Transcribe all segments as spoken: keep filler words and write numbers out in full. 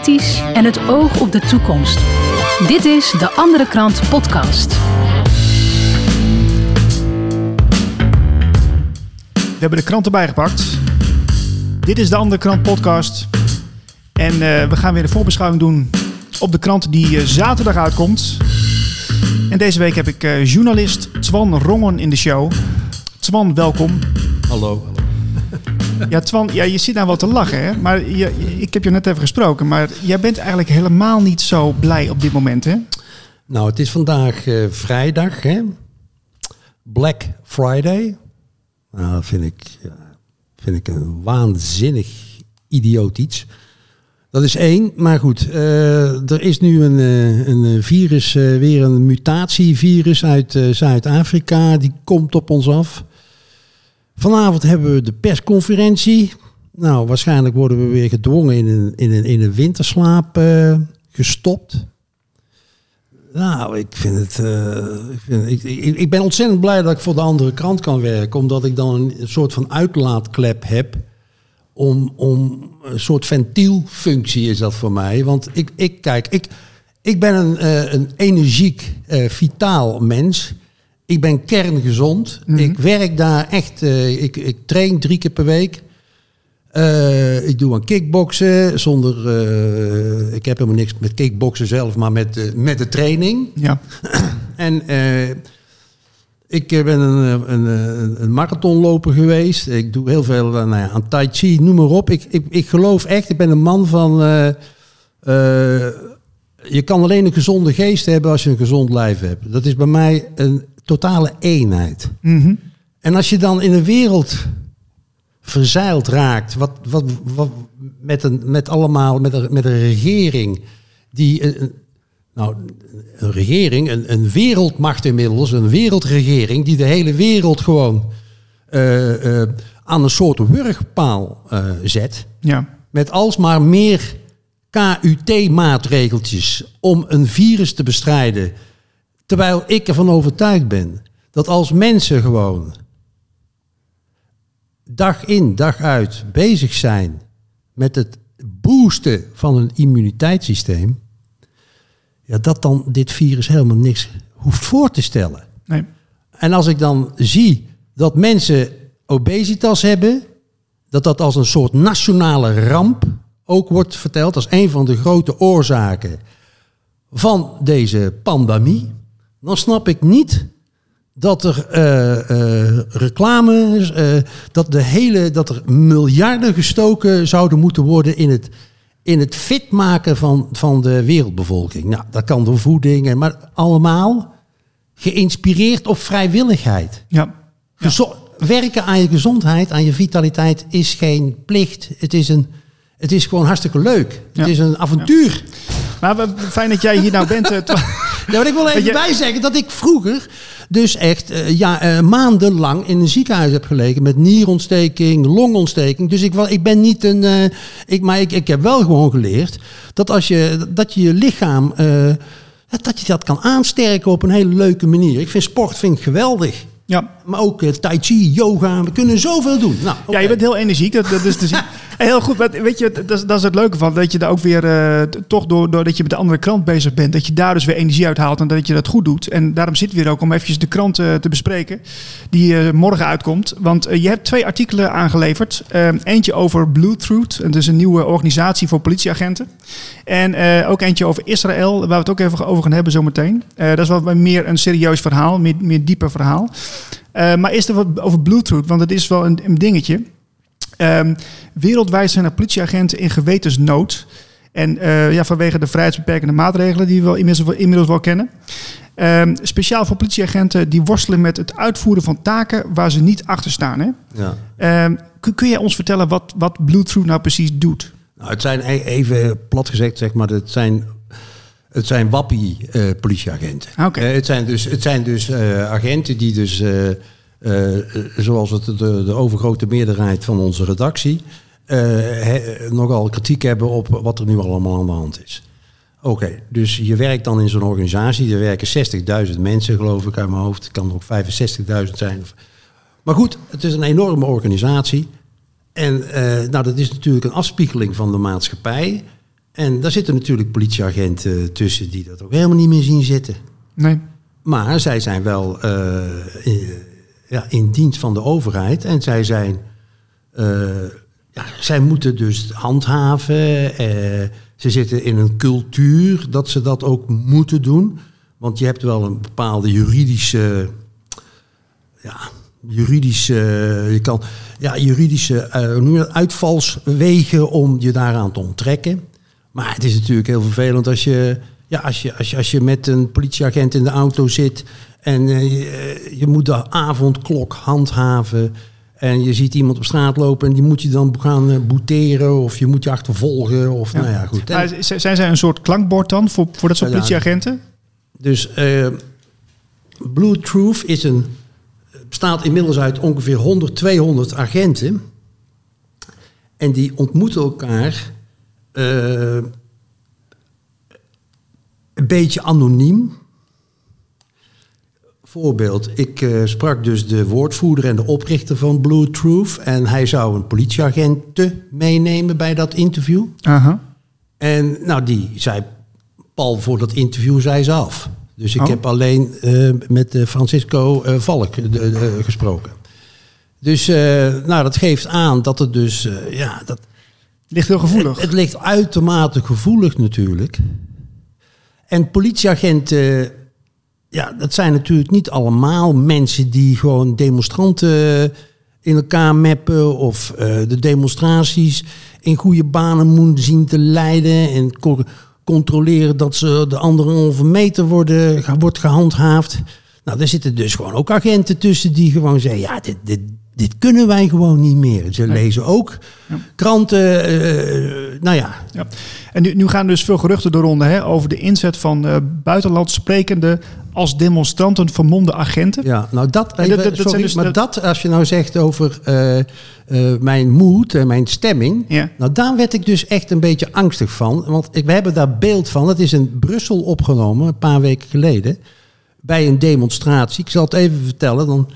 kritisch en het oog op de toekomst. Dit is De Andere Krant podcast. We hebben de krant erbij gepakt. Dit is De Andere Krant podcast. En uh, we gaan weer de voorbeschouwing doen op de krant die uh, zaterdag uitkomt. En deze week heb ik uh, journalist Twan Rongen in de show. Twan, welkom. Hallo. Ja, Twan, ja, je zit nou wel te lachen, hè? Maar je, ik heb je net even gesproken. Maar jij bent eigenlijk helemaal niet zo blij op dit moment, hè? Nou, het is vandaag uh, vrijdag, hè? Black Friday. Nou, dat vind ik, ja, vind ik een waanzinnig idioot iets. Dat is één. Maar goed, uh, er is nu een, uh, een virus, uh, weer een mutatievirus uit uh, Zuid-Afrika. Die komt op ons af. Vanavond hebben we de persconferentie. Nou, waarschijnlijk worden we weer gedwongen in een, in een, in een winterslaap uh, gestopt. Nou, ik vind het... Uh, ik, vind, ik, ik, ik ben ontzettend blij dat ik voor de andere krant kan werken. Omdat ik dan een, een soort van uitlaatklep heb. Om, om een soort ventielfunctie is dat voor mij. Want ik, ik kijk, ik, ik ben een, uh, een energiek, uh, vitaal mens. Ik ben kerngezond. Mm-hmm. Ik werk daar echt... Uh, ik, ik train drie keer per week. Uh, ik doe aan kickboksen zonder... Uh, ik heb helemaal niks met kickboksen zelf, maar met, uh, met de training. Ja. En uh, ik ben een, een, een, een marathonloper geweest. Ik doe heel veel uh, nou ja, aan tai chi, noem maar op. Ik, ik, ik geloof echt, ik ben een man van... Uh, uh, je kan alleen een gezonde geest hebben als je een gezond lijf hebt. Dat is bij mij een totale eenheid. Mm-hmm. En als je dan in een wereld verzeild raakt, wat, wat, wat met een met allemaal met een, met een regering die een, nou een regering, een, een wereldmacht inmiddels, een wereldregering die de hele wereld gewoon uh, uh, aan een soort wurgpaal uh, zet, ja. Met alsmaar meer K U T-maatregeltjes om een virus te bestrijden. Terwijl ik ervan overtuigd ben dat als mensen gewoon dag in, dag uit bezig zijn met het boosten van een immuniteitssysteem, ja, dat dan dit virus helemaal niks hoeft voor te stellen. Nee. En als ik dan zie dat mensen obesitas hebben, dat dat als een soort nationale ramp ook wordt verteld als een van de grote oorzaken van deze pandemie, dan snap ik niet dat er uh, uh, reclame, uh, dat, de hele, dat er miljarden gestoken zouden moeten worden in het, in het fit maken van, van de wereldbevolking. Nou, dat kan door voeding, maar allemaal geïnspireerd op vrijwilligheid. Ja. Gezo- werken aan je gezondheid, aan je vitaliteit is geen plicht. Het is een Het is gewoon hartstikke leuk. Ja. Het is een avontuur. Ja. Maar fijn dat jij hier nou bent. Uh, twa- ja, maar ik wil even je... bijzeggen dat ik vroeger dus echt uh, ja, uh, maandenlang in een ziekenhuis heb gelegen met nierontsteking, longontsteking. Dus ik, ik ben niet een... Uh, ik, maar ik, ik heb wel gewoon geleerd dat als je dat je, je lichaam... Uh, dat je dat kan aansterken op een hele leuke manier. Ik vind sport vind ik geweldig. Ja. Maar ook uh, tai chi, yoga, we kunnen zoveel doen. Nou, okay. Ja, je bent heel energiek, dat, dat is te zien. Heel goed, maar weet je, dat is, dat is het leuke van, dat je daar ook weer, uh, toch door, doordat je met de andere krant bezig bent, dat je daar dus weer energie uithaalt en dat je dat goed doet. En daarom zitten we hier ook om eventjes de krant uh, te bespreken, die uh, morgen uitkomt. Want uh, je hebt twee artikelen aangeleverd. Uh, eentje over Bluetooth, dat is een nieuwe organisatie voor politieagenten. En uh, ook eentje over Israël, waar we het ook even over gaan hebben zometeen. Uh, dat is wat meer een serieus verhaal, meer, meer dieper verhaal. Uh, maar eerst even wat over Bluetooth, want het is wel een, een dingetje. Um, wereldwijd zijn er politieagenten in gewetensnood. En uh, ja, vanwege de vrijheidsbeperkende maatregelen die we wel inmiddels, inmiddels wel kennen. Um, speciaal voor politieagenten die worstelen met het uitvoeren van taken waar ze niet achter staan. Hè? Ja. Um, kun, kun jij ons vertellen wat, wat Bluetooth nou precies doet? Nou, het zijn even plat gezegd, zeg maar, het zijn... Het zijn wappie-politieagenten. Uh, okay. uh, het zijn dus, het zijn dus uh, agenten die dus, uh, uh, zoals het de, de overgrote meerderheid van onze redactie, uh, he, nogal kritiek hebben op wat er nu allemaal aan de hand is. Oké, okay, dus je werkt dan in zo'n organisatie. Er werken zestigduizend mensen, geloof ik, uit mijn hoofd. Het kan ook vijfenzestigduizend zijn. Maar goed, het is een enorme organisatie. En uh, nou, dat is natuurlijk een afspiegeling van de maatschappij. En daar zitten natuurlijk politieagenten tussen die dat ook helemaal niet meer zien zitten. Nee. Maar zij zijn wel uh, in, ja, in dienst van de overheid. En zij zijn... Uh, ja, zij moeten dus handhaven. Uh, ze zitten in een cultuur dat ze dat ook moeten doen. Want je hebt wel een bepaalde juridische... Ja, juridische... Je kan, ja, juridische uh, uitvalswegen om je daaraan te onttrekken. Maar het is natuurlijk heel vervelend als je... Ja, als je, als je, als je met een politieagent in de auto zit en uh, je, je moet de avondklok handhaven en je ziet iemand op straat lopen en die moet je dan gaan uh, boeteren of je moet je achtervolgen of ja. nou ja, goed. En, maar zijn zij een soort klankbord dan voor, voor dat soort ja, politieagenten? Dus uh, Blue Truth is een, bestaat inmiddels uit ongeveer honderd, tweehonderd agenten en die ontmoeten elkaar... Uh, Een beetje anoniem. Voorbeeld, ik uh, sprak dus de woordvoerder en de oprichter van Blue Truth. En hij zou een politieagent meenemen bij dat interview. Uh-huh. En nou, die zei, pal voor dat interview zei ze af. Dus ik oh. heb alleen uh, met uh, Francisco uh, Valk uh, uh, gesproken. Dus uh, nou, dat geeft aan dat het dus... Uh, ja, dat ligt heel gevoelig. Het, het ligt uitermate gevoelig natuurlijk. En politieagenten, ja, dat zijn natuurlijk niet allemaal mensen die gewoon demonstranten in elkaar mappen of uh, de demonstraties in goede banen moeten zien te leiden en co- controleren dat ze de anderhalve meter worden, wordt gehandhaafd. Nou, daar zitten dus gewoon ook agenten tussen die gewoon zeggen, ja, dit, dit, dit kunnen wij gewoon niet meer. Ze nee. lezen ook ja. kranten, uh, nou ja. ja. En nu, nu gaan dus veel geruchten de ronde hè, over de inzet van uh, buitenland sprekende als demonstranten vermomde agenten. Ja, nou dat, even, dat, dat, sorry, dat dus maar de... dat als je nou zegt over uh, uh, mijn moed en mijn stemming, ja. nou daar werd ik dus echt een beetje angstig van. Want ik, we hebben daar beeld van, het is in Brussel opgenomen, een paar weken geleden, bij een demonstratie. Ik zal het even vertellen, dan...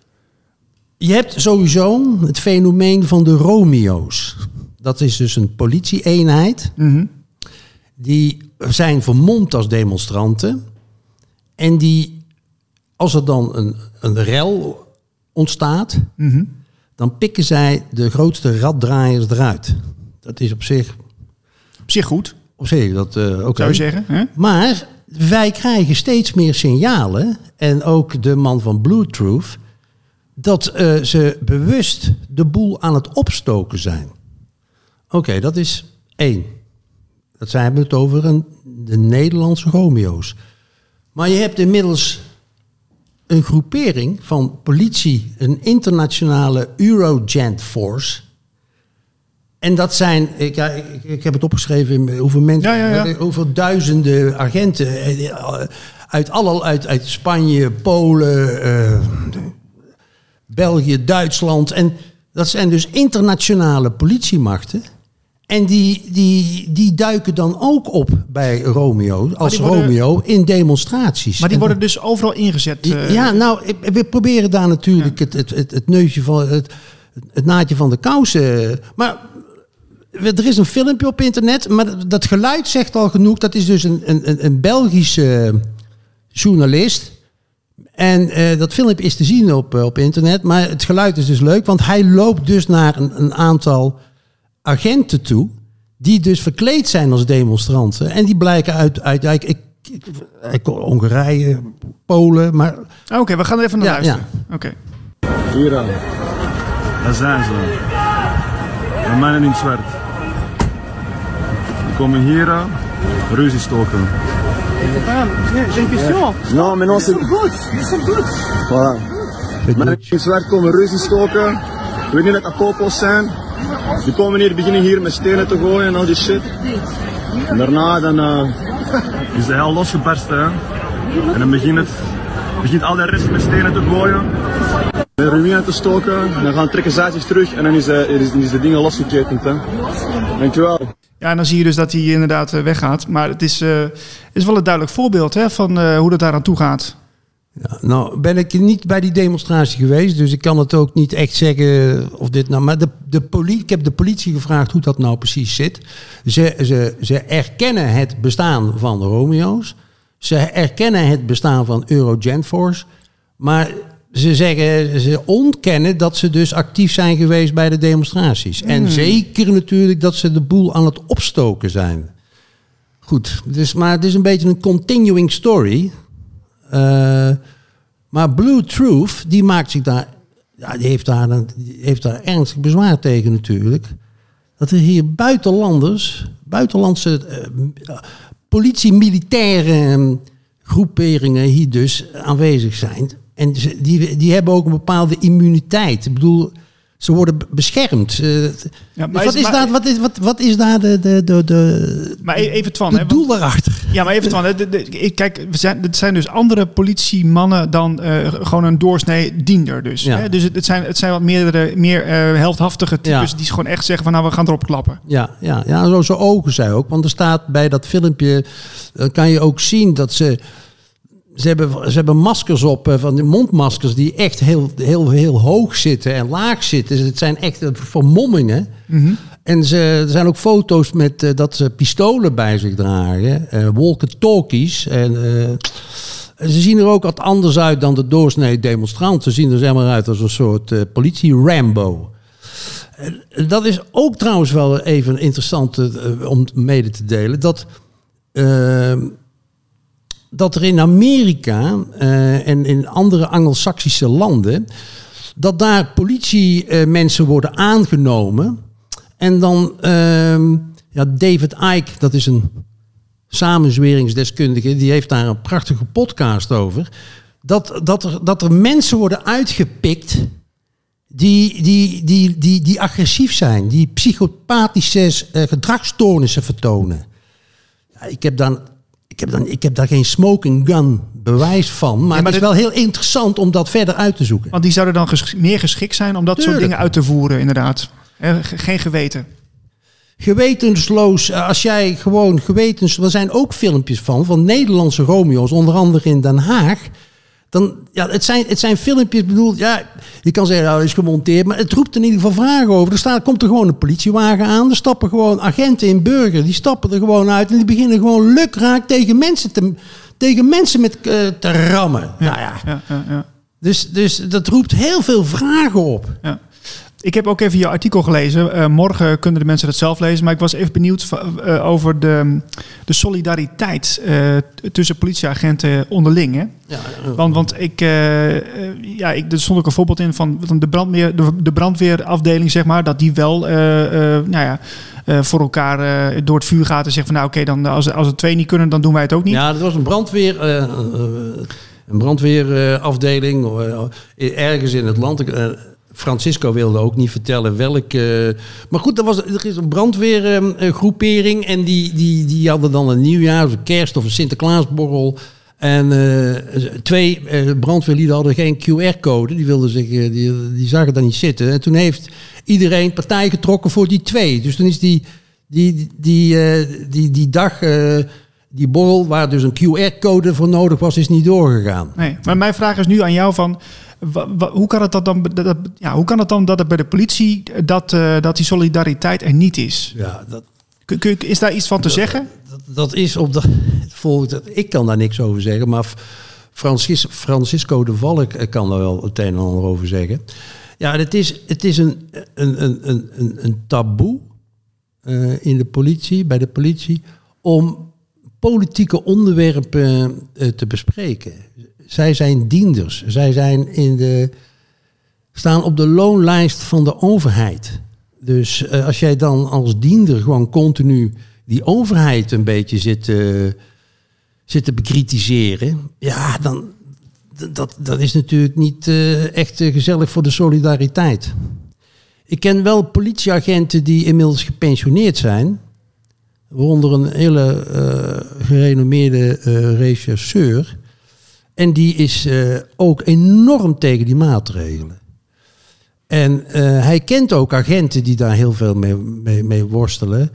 Je hebt sowieso het fenomeen van de Romeo's. Dat is dus een politie-eenheid. Mm-hmm. Die zijn vermomd als demonstranten. En die, als er dan een, een rel ontstaat, mm-hmm. dan pikken zij de grootste raddraaiers eruit. Dat is op zich... Op zich goed. Op zich, dat uh, okay. Zou je zeggen. Hè? Maar wij krijgen steeds meer signalen, en ook de man van Blue Truth, dat uh, ze bewust de boel aan het opstoken zijn. Oké, okay, dat is één. Dat zijn we het over een, de Nederlandse Romeo's. Maar je hebt inmiddels een groepering van politie, een internationale Eurogent Force. En dat zijn, ik, ja, ik, ik heb het opgeschreven, hoeveel mensen, ja, ja, ja. hoeveel duizenden agenten uit, alle, uit, uit Spanje, Polen, uh, België, Duitsland. En dat zijn dus internationale politiemachten. En die, die, die duiken dan ook op bij Romeo, als worden, Romeo, in demonstraties. Maar die en worden dus overal ingezet? Uh, ja, nou, we proberen daar natuurlijk ja. het, het, het, het neusje van, het, het naadje van de kousen. Maar er is een filmpje op internet, maar dat geluid zegt al genoeg. Dat is dus een, een, een Belgische journalist. En uh, dat filmpje is te zien op, uh, op internet. Maar het geluid is dus leuk, want hij loopt dus naar een, een aantal agenten toe, die dus verkleed zijn als demonstranten. En die blijken uit, uit, uit ik, ik, ik, Hongarije, Polen, maar... Oké, okay, we gaan er even naar ja, luisteren. Ja. Oké. Okay. Hier aan. Daar zijn ze. De mannen in het zwart. Die komen hier aan, ruzie stoken. J'ai une question. Non, mais non, c'est goed. C'est goed. Voilà. Mannen in het zwart komen ruzie stoken. Ik weet niet dat het popos zijn. Die komen hier, beginnen hier met stenen te gooien en al die shit. En daarna dan, uh, is de hel losgebarsten. Hè? En dan begint, het, begint al de rest met stenen te gooien. De ruïne te stoken. En dan gaan trekken zij zich terug en dan is, uh, is, is de dingen losgeketend. Hè? Dankjewel. Ja, en dan zie je dus dat hij inderdaad uh, weggaat. Maar het is, uh, is wel een duidelijk voorbeeld hè, van uh, hoe dat daar aan toe gaat. Ja, nou ben ik niet bij die demonstratie geweest, dus ik kan het ook niet echt zeggen of dit nou... Maar de, de politie, ik heb de politie gevraagd hoe dat nou precies zit. Ze, ze, ze erkennen het bestaan van de Romeo's. Ze erkennen het bestaan van Eurogentforce. Maar ze zeggen, ze ontkennen dat ze dus actief zijn geweest bij de demonstraties. Mm. En zeker natuurlijk dat ze de boel aan het opstoken zijn. Goed, dus, maar het is een beetje een continuing story... Uh, maar Blue Truth, die maakt zich daar, ja, die heeft daar, die heeft daar ernstig bezwaar tegen natuurlijk. Dat er hier buitenlanders, buitenlandse uh, politie-militaire groeperingen hier dus aanwezig zijn. En die, die hebben ook een bepaalde immuniteit. Ik bedoel, ze worden beschermd. Uh, ja, maar wat, is, is maar, daar, wat, is, wat, wat is daar de, de, de, de, maar even Twan, de hè, doel want, daarachter? Ja, maar even Twan. De, de, de, kijk, we zijn, het zijn dus andere politiemannen dan uh, gewoon een doorsnee diender. Dus, ja. hè? dus het, het, zijn, het zijn wat meerdere, meer uh, heldhaftige types ja. die gewoon echt zeggen van nou, we gaan erop klappen. Ja, ja, ja zo, zo ogen zij ook. Want er staat bij dat filmpje, uh, kan je ook zien dat ze... Ze hebben, ze hebben maskers op, van de mondmaskers die echt heel, heel, heel hoog zitten en laag zitten. Dus het zijn echt vermommingen. Mm-hmm. En ze, er zijn ook foto's met uh, dat ze pistolen bij zich dragen. Uh, walkie-talkies. En uh, ze zien er ook wat anders uit dan de doorsnee demonstranten. Ze zien er zeg maar uit als een soort uh, politie-Rambo. Uh, dat is ook trouwens wel even interessant uh, om mede te delen. Dat... Uh, dat er in Amerika uh, en in andere Anglo-Saxische landen... dat daar politiemensen uh, worden aangenomen. En dan... Uh, ja, David Icke, dat is een samenzweringsdeskundige... die heeft daar een prachtige podcast over. Dat, dat, er, dat er mensen worden uitgepikt... die, die, die, die, die agressief zijn. Die psychopathische uh, gedragsstoornissen vertonen. Ja, ik heb dan... Ik heb, dan, ik heb daar geen smoking gun bewijs van. Maar, ja, maar het is wel heel interessant om dat verder uit te zoeken. Want die zouden dan ges- meer geschikt zijn om dat Tuurlijk. soort dingen uit te voeren, inderdaad. He, geen geweten. Gewetensloos. Als jij gewoon gewetens... Er zijn ook filmpjes van, van Nederlandse Romeo's. Onder andere in Den Haag. Dan, ja, het, zijn, het zijn filmpjes, bedoel, ja, je kan zeggen, nou, het is gemonteerd, maar het roept in ieder geval vragen over. Er staat, komt er gewoon een politiewagen aan, er stappen gewoon agenten in burger, die stappen er gewoon uit en die beginnen gewoon lukraak tegen mensen te, tegen mensen met, uh, te rammen. Ja, nou ja. Ja, ja, ja. Dus, dus dat roept heel veel vragen op. Ja. Ik heb ook even jouw artikel gelezen. Uh, morgen kunnen de mensen dat zelf lezen. Maar ik was even benieuwd uh, over de, de solidariteit uh, tussen politieagenten onderling. Hè? Ja, uh, want, want ik, uh, uh, ja, ik, er stond ook een voorbeeld in van de, brandweer, de, de brandweerafdeling, zeg maar, dat die wel uh, uh, nou ja, uh, voor elkaar uh, door het vuur gaat en zegt van nou oké, okay, dan als, als het twee niet kunnen, dan doen wij het ook niet. Ja, dat was een brandweer... Uh, uh, een brandweerafdeling uh, ergens in het land... Uh, Francisco wilde ook niet vertellen welke... Uh, maar goed, er, was, er is een brandweergroepering... Uh, en die, die, die hadden dan een nieuwjaar... of een kerst of een Sinterklaasborrel... En uh, twee uh, brandweerlieden hadden geen Q R-code. Die wilden zich, uh, die, die zagen daar niet zitten. En toen heeft iedereen partij getrokken voor die twee. Dus toen is die, die, die, die, uh, die, die dag... Uh, die borrel, waar dus een Q R-code voor nodig was, is niet doorgegaan. Nee, maar mijn vraag is nu aan jou van... W- w- hoe kan het dat dan, dat, ja, hoe kan het dan dat het bij de politie dat, uh, dat die solidariteit er niet is? Ja, dat, kun, kun, is daar iets van te dat, zeggen? Dat, dat is op de, volgens, ik kan daar niks over zeggen, maar Francis, Francisco de Valk kan daar wel het een en ander over zeggen. Ja, het is, het is een, een, een, een, een taboe uh, in de politie, bij de politie, om politieke onderwerpen uh, te bespreken. Zij zijn dienders. Zij zijn in de, staan op de loonlijst van de overheid. Dus uh, als jij dan als diender gewoon continu die overheid een beetje zit, uh, zit te bekritiseren, ja, dan dat, dat is natuurlijk niet uh, echt uh, gezellig voor de solidariteit. Ik ken wel politieagenten die inmiddels gepensioneerd zijn, waaronder een hele uh, gerenommeerde uh, rechercheur. En die is uh, ook enorm tegen die maatregelen. En uh, hij kent ook agenten die daar heel veel mee, mee, mee worstelen.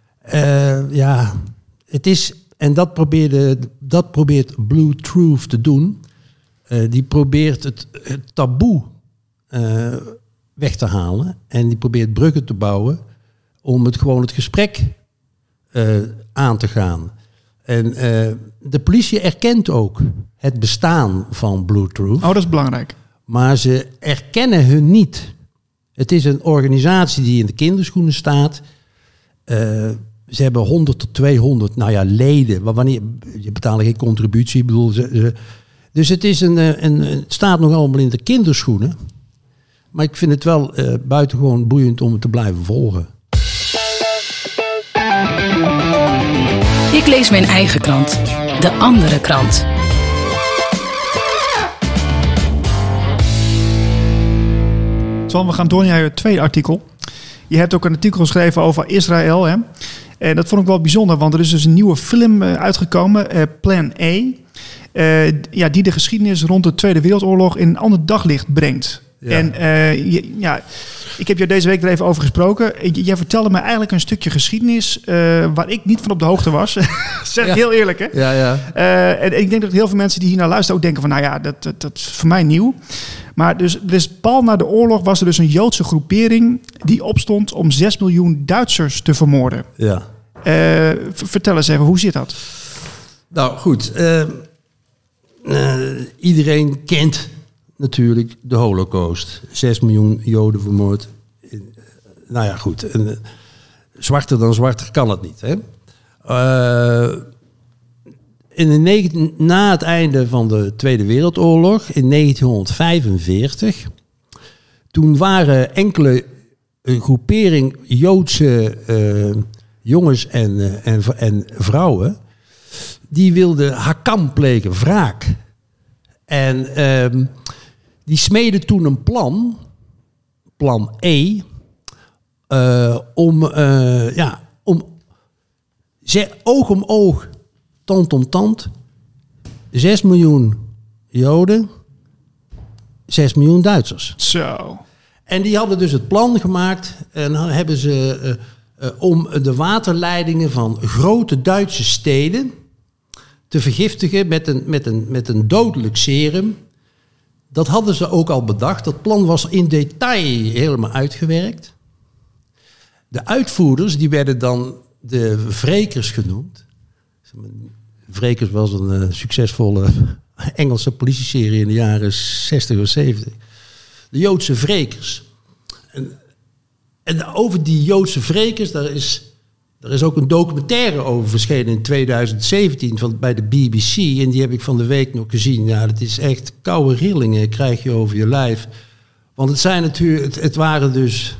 Uh, ja, het is, en dat, probeerde, dat probeert Blue Truth te doen. Uh, die probeert het, het taboe uh, weg te halen. En die probeert bruggen te bouwen om het gewoon het gesprek uh, aan te gaan. En uh, de politie erkent ook het bestaan van Blue Truth. Oh, dat is belangrijk. Maar ze erkennen hun niet. Het is een organisatie die in de kinderschoenen staat. Uh, ze hebben honderd tot tweehonderd nou ja, leden. Maar wanneer, je betaalt geen contributie. Ik bedoel, ze, ze, dus het, is een, een, een, het staat nog allemaal in de kinderschoenen. Maar ik vind het wel uh, buitengewoon boeiend om het te blijven volgen. Ik lees mijn eigen krant. De andere krant. Swan, we gaan door naar je tweede artikel. Je hebt ook een artikel geschreven over Israël. Hè? En dat vond ik wel bijzonder, want er is dus een nieuwe film uh, uitgekomen, uh, Plan A. Uh, ja, die de geschiedenis rond de Tweede Wereldoorlog in een ander daglicht brengt. Ja. En uh, je, ja, ik heb je deze week er even over gesproken. J- jij vertelde me eigenlijk een stukje geschiedenis uh, waar ik niet van op de hoogte was. Zeg ja. heel eerlijk, hè? Ja, ja. Uh, en ik denk dat heel veel mensen die hier naar luisteren ook denken van, nou ja, dat, dat, dat is voor mij nieuw. Maar dus, dus pal na de oorlog was er dus een Joodse groepering die opstond om zes miljoen Duitsers te vermoorden. Ja. Uh, v- vertel eens even, hoe zit dat? Nou goed, uh, uh, iedereen kent natuurlijk de Holocaust. Zes miljoen Joden vermoord. Uh, nou ja, goed. Uh, zwarter dan zwarter kan het niet. Hè? Uh, in de negen, na het einde van de Tweede Wereldoorlog, in negentienhonderdvijfenveertig... toen waren enkele uh, groepering Joodse uh, jongens en, uh, en, en vrouwen, die wilden hakam plegen, wraak. En uh, die smeden toen een plan, plan E, uh, om, uh, ja, om ze, oog om oog, tand om tand, zes miljoen Joden, zes miljoen Duitsers. Zo. En die hadden dus het plan gemaakt en dan hebben ze uh, uh, om de waterleidingen van grote Duitse steden te vergiftigen met een, met een, met een dodelijk serum. Dat hadden ze ook al bedacht. Dat plan was in detail helemaal uitgewerkt. De uitvoerders, die werden dan de wrekers genoemd. Wrekers was een uh, succesvolle Engelse politieserie in de jaren zestig of zeventig. De Joodse wrekers. En, en over die Joodse wrekers, daar is, daar is ook een documentaire over verschenen in tweeduizend zeventien van, bij de B B C. En die heb ik van de week nog gezien. Ja, dat is echt koude rillingen krijg je over je lijf. Want het zijn natuurlijk, het, het waren dus,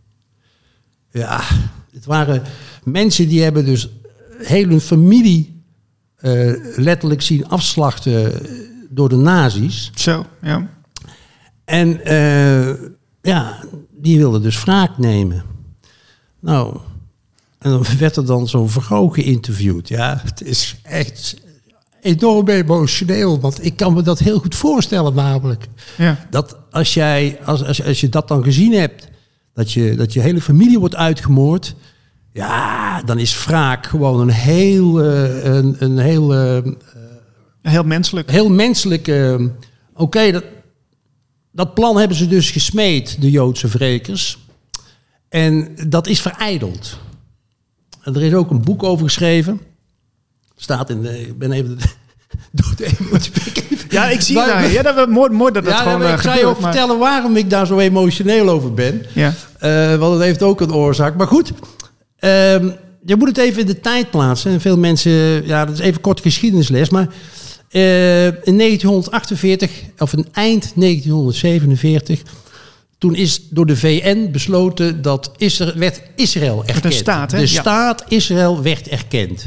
ja, het waren mensen die hebben dus heel hun familie uh, letterlijk zien afslachten door de nazi's. Zo, ja. En uh, ja, die wilden dus wraak nemen. Nou, en dan werd er dan zo'n vrouw geïnterviewd. Ja, het is echt enorm emotioneel, want ik kan me dat heel goed voorstellen namelijk. Ja. Dat als jij, als, als, als je dat dan gezien hebt, dat je, dat je hele familie wordt uitgemoord, ja, dan is wraak gewoon een heel, uh, een, een heel, uh, heel menselijk. Heel menselijk. Uh, Oké, okay, dat. Dat plan hebben ze dus gesmeed, de Joodse wrekers. En dat is verijdeld. En er is ook een boek over geschreven. Staat in de... Ik ben even... door de emotie. Ja, ik zie het. Ja, dat was mooi, mooi dat dat ja, gewoon ik gebeurt. ga je ook maar vertellen waarom ik daar zo emotioneel over ben. Ja. Uh, want het heeft ook een oorzaak. Maar goed, uh, je moet het even in de tijd plaatsen. En veel mensen... Ja, dat is even kort geschiedenisles, maar... Uh, in negentienhonderdachtenveertig, of in eind negentienhonderdzevenenveertig, toen is door de V N besloten dat Israël, werd Israël erkend. De staat, hè? De ja. staat Israël werd erkend.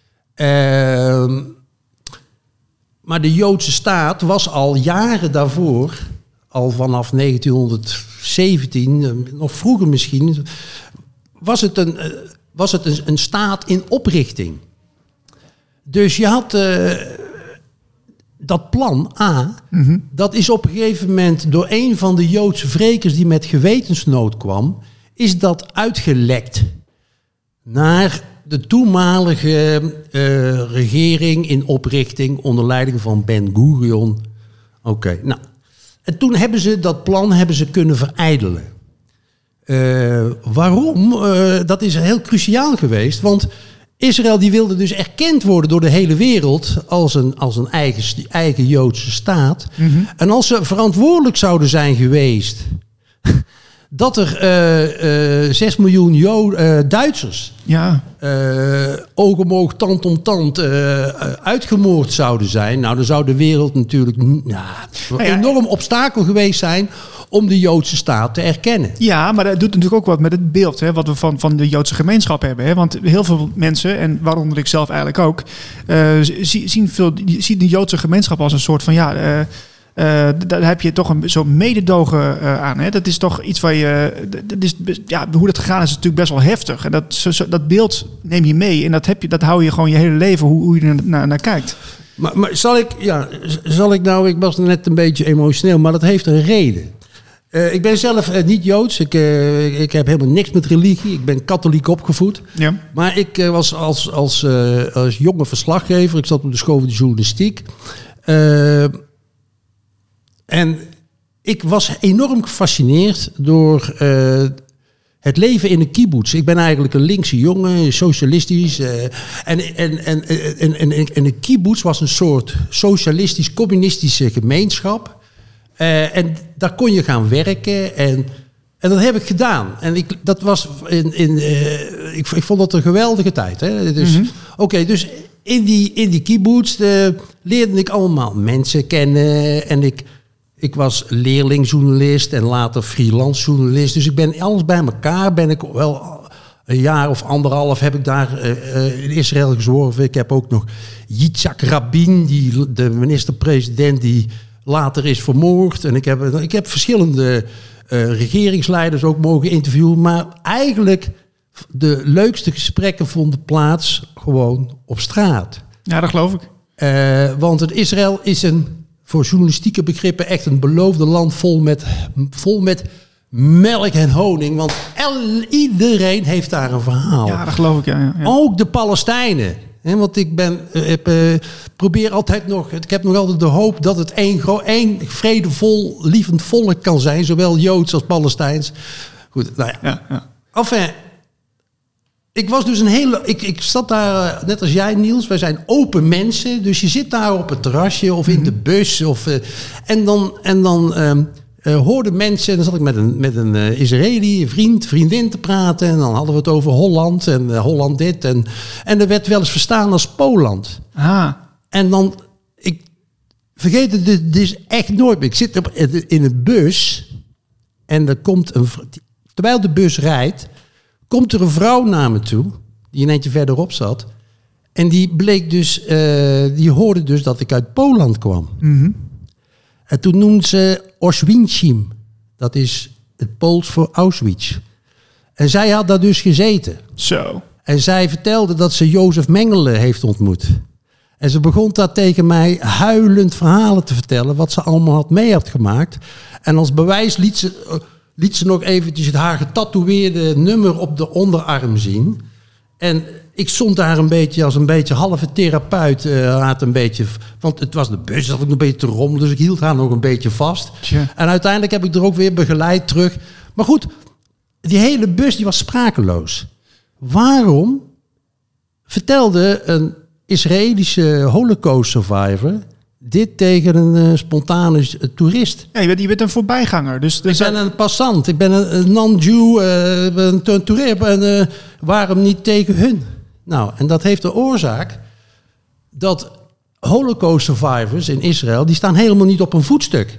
Uh, maar de Joodse staat was al jaren daarvoor, al vanaf negentienhonderdzeventien, nog vroeger misschien, was het een, was het een, een staat in oprichting. Dus je had... Uh, dat plan A, mm-hmm. dat is op een gegeven moment door een van de Joodse wrekers die met gewetensnood kwam, is dat uitgelekt naar de toenmalige uh, regering in oprichting onder leiding van Ben Gurion Oké, okay, nou. En toen hebben ze dat plan hebben ze kunnen verijdelen. Uh, waarom? Uh, dat is heel cruciaal geweest. Want Israël die wilde dus erkend worden door de hele wereld als een, als een eigen, eigen Joodse staat. Mm-hmm. En als ze verantwoordelijk zouden zijn geweest dat er uh, uh, zes miljoen Jo- uh, Duitsers ja. uh, oog om oog, tand om tand uh, uh, uitgemoord zouden zijn. Nou, dan zou de wereld natuurlijk ja, een ja, enorm obstakel geweest zijn om de Joodse staat te erkennen. Ja, maar dat doet natuurlijk ook wat met het beeld hè, wat we van, van de Joodse gemeenschap hebben. Hè? Want heel veel mensen, en waaronder ik zelf eigenlijk ook, uh, zien, veel, zien de Joodse gemeenschap als een soort van ja. Uh, Uh, daar heb je toch een zo'n mededogen uh, aan. Hè? Dat is toch iets waar je. Dat is, ja, hoe dat gegaan is, is natuurlijk best wel heftig. En dat, zo, dat beeld neem je mee. En dat, heb je, dat hou je gewoon je hele leven, hoe, hoe je er naar, naar kijkt. Maar, maar zal ik, ja, zal ik nou, ik was net een beetje emotioneel, maar dat heeft een reden. Uh, ik ben zelf uh, niet Joods. Ik, uh, ik heb helemaal niks met religie. Ik ben katholiek opgevoed. Ja. Maar ik uh, was als, als, uh, als jonge verslaggever. Ik zat op de school van de journalistiek. Uh, En ik was enorm gefascineerd door uh, het leven in een kibbutz. Ik ben eigenlijk een linkse jongen, socialistisch. Uh, en, en, en, en, en, en een kibbutz was een soort socialistisch-communistische gemeenschap. Uh, en daar kon je gaan werken. En, en dat heb ik gedaan. En ik, dat was in, in, uh, ik, ik vond dat een geweldige tijd. Hè? Dus, mm-hmm. Oké, okay, dus in die, in die kibbutz uh, leerde ik allemaal mensen kennen. En ik... Ik was leerlingjournalist en later freelance journalist. Dus ik ben alles bij elkaar. Ben ik wel een jaar of anderhalf heb ik daar uh, in Israël gezworven. Ik heb ook nog Yitzhak Rabin, die, de minister-president die later is vermoord. En ik heb, ik heb verschillende uh, regeringsleiders ook mogen interviewen. Maar eigenlijk de leukste gesprekken vonden plaats gewoon op straat. Ja, dat geloof ik. Uh, want het Israël is een... voor journalistieke begrippen echt een beloofde land vol met, vol met melk en honing. Want el, iedereen heeft daar een verhaal. Ja, dat geloof ik, ja. ja, ja. Ook de Palestijnen. He, want ik ben, heb, uh, probeer altijd nog... Ik heb nog altijd de hoop dat het één, één vredevol, lievend volk kan zijn. Zowel Joods als Palestijns. Goed, nou ja. ja, ja. Enfin, ik was dus een hele... Ik, ik zat daar, net als jij Niels, wij zijn open mensen. Dus je zit daar op het terrasje of in de bus. Of, uh, en dan, en dan um, uh, hoorden mensen... En dan zat ik met een, met een uh, Israëli, vriend, vriendin te praten. En dan hadden we het over Holland en uh, Holland dit. En, en er werd wel eens verstaan als Poland. Ah. En dan... Ik vergeet het dus, dus echt nooit meer. Ik zit op, in een bus en er komt een... Terwijl de bus rijdt... komt er een vrouw naar me toe, die een eentje verderop zat. En die bleek dus, uh, die hoorde dus dat ik uit Poland kwam. Mm-hmm. En toen noemde ze Oświęcim. Dat is het Pools voor Auschwitz. En zij had daar dus gezeten. Zo. En zij vertelde dat ze Jozef Mengele heeft ontmoet. En ze begon daar tegen mij huilend verhalen te vertellen... wat ze allemaal had mee had gemaakt. En als bewijs liet ze... Uh, liet ze nog eventjes het haar getatoeëerde nummer op de onderarm zien. En ik stond daar een beetje als een beetje halve therapeut. Uh, had een beetje, want het was de bus, zat ik een beetje te rommelen. Dus ik hield haar nog een beetje vast. Tja. En uiteindelijk heb ik er ook weer begeleid terug. Maar goed, die hele bus die was sprakeloos. Waarom vertelde een Israëlische Holocaust survivor... dit tegen een uh, spontane uh, toerist? Ja, je bent, je bent een voorbijganger. Dus, dus ik ben een passant. Ik ben een, een non-Jew, uh, een, een toerist. En uh, waarom niet tegen hun? Nou, en dat heeft de oorzaak dat Holocaust survivors in Israël... die staan helemaal niet op een voetstuk.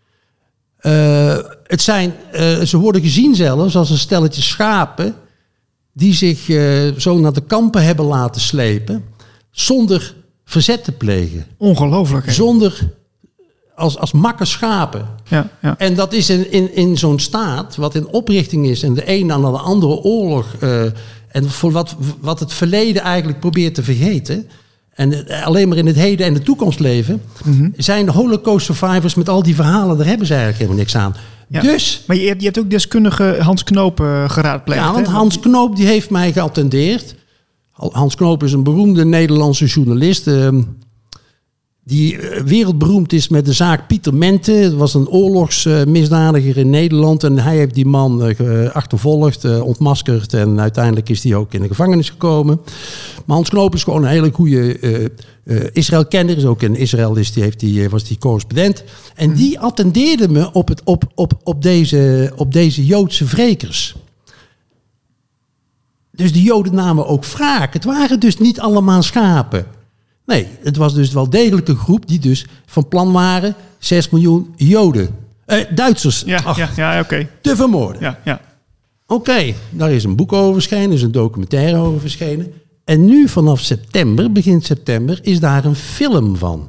Uh, het zijn, uh, ze worden gezien zelfs als een stelletje schapen... die zich uh, zo naar de kampen hebben laten slepen... zonder... verzet te plegen. Ongelooflijk. Hè? Zonder, als, als makke schapen. Ja, ja. En dat is in, in, in zo'n staat, wat in oprichting is... en de een na de andere oorlog... Uh, en voor wat, wat het verleden eigenlijk probeert te vergeten... en alleen maar in het heden en de toekomst leven... Mm-hmm. zijn de Holocaust survivors met al die verhalen... daar hebben ze eigenlijk helemaal niks aan. Ja. Dus, maar je hebt, je hebt ook deskundige Hans Knoop uh, geraadpleegd. Ja, want hè? Hans Knoop die heeft mij geattendeerd... Hans Knoop is een beroemde Nederlandse journalist. Uh, die uh, wereldberoemd is met de zaak Pieter Mente. Het was een oorlogsmisdadiger uh, in Nederland. En hij heeft die man uh, achtervolgd, uh, ontmaskerd. En uiteindelijk is hij ook in de gevangenis gekomen. Maar Hans Knoop is gewoon een hele goede uh, uh, Israël-kenner. Is ook in Israël is die, heeft die, uh, was die correspondent. En hmm. die attendeerde me op, het, op, op, op, deze, op deze Joodse wrekers. Dus de Joden namen ook wraak. Het waren dus niet allemaal schapen. Nee, het was dus wel degelijk een groep die dus van plan waren zes miljoen Joden, eh, Duitsers ja, ach, ja, ja, okay. te vermoorden. Ja, ja. Oké, okay, daar is een boek over verschenen, er is een documentaire over verschenen. En nu vanaf september, begin september, is daar een film van.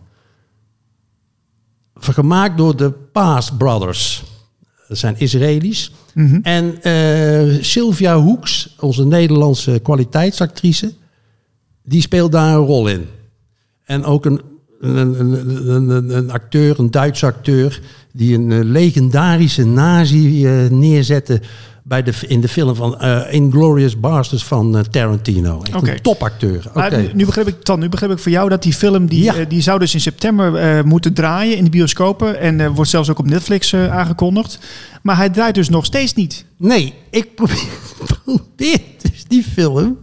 Gemaakt door de Paas Brothers. Dat zijn Israëli's. Mm-hmm. En uh, Sylvia Hoeks, onze Nederlandse kwaliteitsactrice, die speelt daar een rol in. En ook een, een, een, een, een acteur, een Duitse acteur, die een legendarische nazi uh, neerzette bij de, in de film van uh, Inglourious Basterds van uh, Tarantino. Echt okay. Een topacteur. Okay. Uh, nu, begrijp ik, Tan, nu begrijp ik voor jou dat die film, die, ja. uh, die zou dus in september uh, moeten draaien in de bioscopen. En uh, wordt zelfs ook op Netflix uh, aangekondigd. Maar hij draait dus nog steeds niet. Nee, ik probeer, probeer dus die film.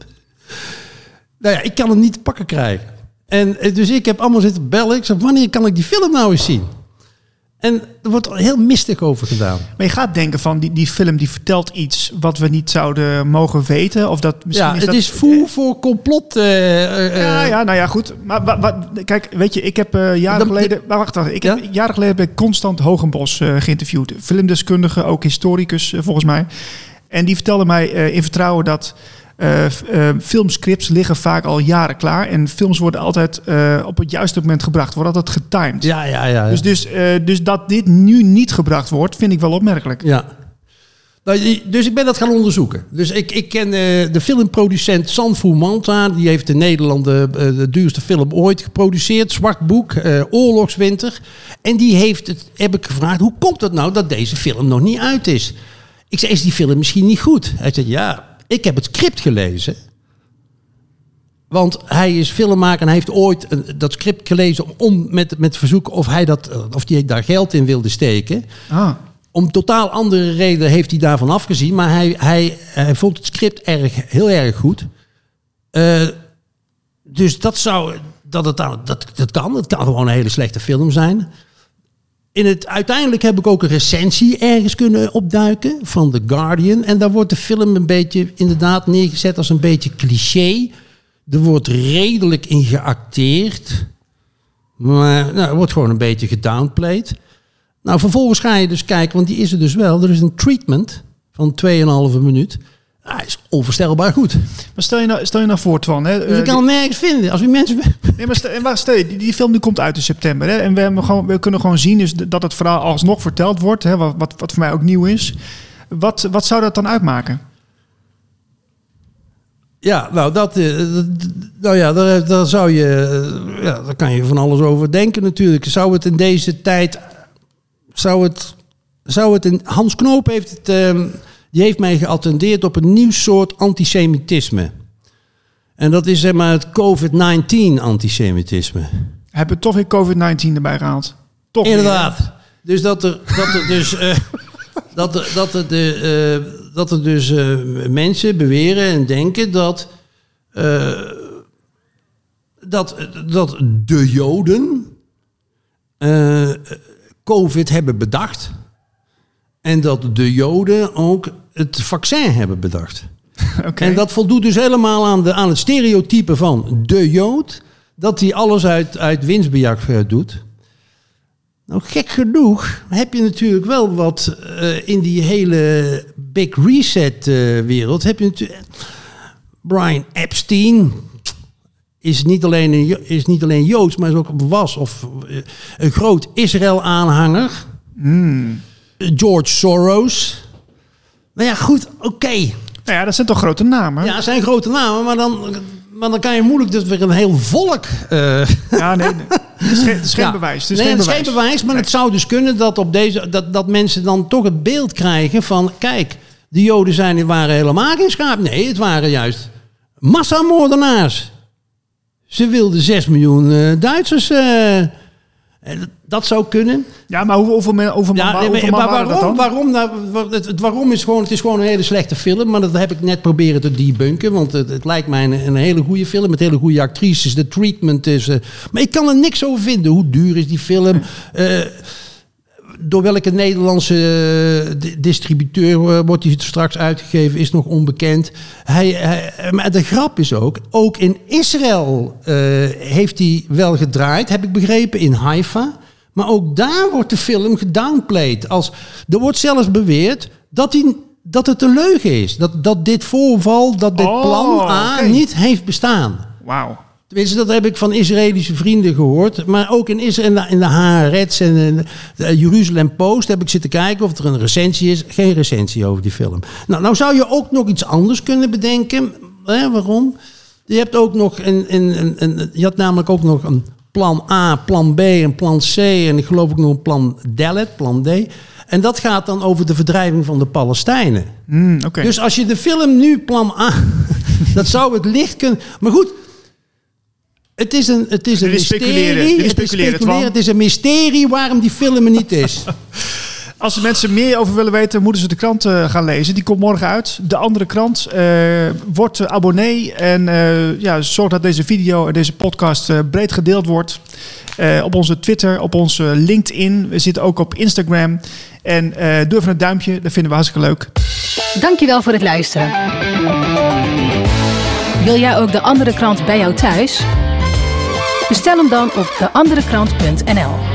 Nou ja, ik kan hem niet te pakken krijgen. En dus ik heb allemaal zitten bellen. Ik zei, wanneer kan ik die film nou eens zien? En er wordt heel mistig over gedaan. Maar je gaat denken van, die, die film die vertelt iets wat we niet zouden mogen weten. Of dat misschien ja, is het dat, is voer voor complot. Uh, uh, ja, ja, nou ja, goed. Maar wa, wa, kijk, weet je, ik heb uh, jaren dat, geleden... Maar wacht, wacht. Ik ja? heb, jaren geleden heb ik Constant Hogenbos uh, geïnterviewd. Filmdeskundige, ook historicus uh, volgens mij. En die vertelde mij uh, in vertrouwen dat... Uh, uh, filmscripts liggen vaak al jaren klaar. En films worden altijd uh, op het juiste moment gebracht. Wordt altijd getimed. Ja, ja, ja. ja. Dus, dus, uh, dus dat dit nu niet gebracht wordt, vind ik wel opmerkelijk. Ja. Nou, dus ik ben dat gaan onderzoeken. Dus ik, ik ken uh, de filmproducent Sanfu Manta. Die heeft in Nederland de, uh, de duurste film ooit geproduceerd. Zwart Boek, uh, Oorlogswinter. En die heeft het, heb ik gevraagd, hoe komt het nou dat deze film nog niet uit is? Ik zei, is die film misschien niet goed? Hij zei, ja... Ik heb het script gelezen. Want hij is filmmaker en hij heeft ooit een, dat script gelezen om, om met, met verzoek of hij dat, of die daar geld in wilde steken. Ah. Om totaal andere redenen heeft hij daarvan afgezien. Maar hij, hij, hij vond het script erg, heel erg goed. Uh, dus dat zou, dat, het, dat, dat kan. Het kan gewoon een hele slechte film zijn. In het, uiteindelijk heb ik ook een recensie ergens kunnen opduiken van The Guardian. En daar wordt de film een beetje inderdaad neergezet als een beetje cliché. Er wordt redelijk in geacteerd. Maar nou, er wordt gewoon een beetje gedownplayed. Nou, vervolgens ga je dus kijken, want die is er dus wel. Er is een treatment van twee en een halve minuut. Hij is onvoorstelbaar goed. Maar stel je nou, stel je nou voor, Twan. Hè, dus je kan hem nergens vinden. Als we mensen... Nee, maar stel, maar stel je, die, die film die komt uit in september. Hè, en we, hebben gewoon, we kunnen gewoon zien dus dat het verhaal alsnog verteld wordt. Hè, wat, wat, wat voor mij ook nieuw is. Wat, wat zou dat dan uitmaken? Ja, nou, dat, nou ja, daar, daar zou je... Ja, daar kan je van alles over denken natuurlijk. Zou het in deze tijd... Zou het... Zou het in, Hans Knoop heeft het... Um, Die heeft mij geattendeerd op een nieuw soort antisemitisme. En dat is zeg maar het covid negentien antisemitisme. Hebben we toch weer covid negentien erbij gehaald? Toch inderdaad. Weer. Dus dat er, dat er dus, uh, dat er, dat er, de, uh, dat er dus uh, mensen beweren en denken dat, uh, dat, dat de Joden uh, COVID hebben bedacht. En dat de Joden ook het vaccin hebben bedacht. Okay. En dat voldoet dus helemaal aan, de, aan het stereotype van de Jood. Dat hij alles uit, uit winstbejag uh, doet. Nou, gek genoeg heb je natuurlijk wel wat uh, in die hele Big Reset uh, wereld. Heb je natuurlijk Brian Epstein. Is niet alleen, een, is niet alleen Joods, maar is ook was of uh, een groot Israël-aanhanger. Mm. George Soros. Nou ja, goed, oké. Okay. Nou ja, dat zijn toch grote namen? Ja, dat zijn grote namen, maar dan, maar dan kan je moeilijk dus weer een heel volk... Uh... Ja, nee, nee. Het is geen, het is geen ja. bewijs. Het is nee, geen het is bewijs. geen bewijs, maar nee. Het zou dus kunnen dat, op deze, dat, dat mensen dan toch het beeld krijgen van... Kijk, de Joden zijn, waren helemaal geen schaap. Nee, het waren juist massamoordenaars. Ze wilden zes miljoen uh, Duitsers uh, En dat zou kunnen. Ja, maar hoeveel, hoeveel, man- hoeveel, Ja, man- nee, hoeveel maar man waren dat waarom? dan? Waarom? Nou, wa- het, het waarom is gewoon, het is gewoon een hele slechte film. Maar dat heb ik net proberen te debunken. Want het, het lijkt mij een, een hele goede film. Met hele goede actrices. De treatment is... Uh, maar ik kan er niks over vinden. Hoe duur is die film? Uh, door welke Nederlandse uh, di- distributeur uh, wordt die straks uitgegeven, is nog onbekend. Hij, hij, maar de grap is ook, ook in Israël uh, heeft hij wel gedraaid, heb ik begrepen, in Haifa. Maar ook daar wordt de film gedownplayed. Als, er wordt zelfs beweerd dat, hij, dat het een leugen is. Dat, dat dit voorval, dat dit Oh, plan A oké. niet heeft bestaan. Wauw. Tenminste, dat heb ik van Israëlische vrienden gehoord. Maar ook in Israël, in de, in de Haaretz en in de Jeruzalem Post heb ik zitten kijken of er een recensie is. Geen recensie over die film. Nou, nou zou je ook nog iets anders kunnen bedenken. Hè, waarom? Je hebt ook nog een, een, een, een, je had namelijk ook nog een plan A, plan B en plan C. En ik geloof ook nog een plan Dalet, plan D. En dat gaat dan over de verdrijving van de Palestijnen. Mm, Oké. Dus als je de film nu plan A... dat zou het licht kunnen... Maar goed... Het is een, het is een Dit is mysterie. speculeren. Dit is Het is speculeren, speculeren. Twan. Het is een mysterie waarom die film er niet is. Als de mensen meer over willen weten, moeten ze de krant uh, gaan lezen. Die komt morgen uit. De andere krant. Uh, word uh, abonnee. En uh, ja, zorg dat deze video en deze podcast uh, breed gedeeld wordt. Uh, op onze Twitter, op onze LinkedIn. We zitten ook op Instagram. En uh, doe even een duimpje. Dat vinden we hartstikke leuk. Dankjewel voor het luisteren. Wil jij ook de andere krant bij jou thuis? Bestel hem dan op de andere krant punt n l.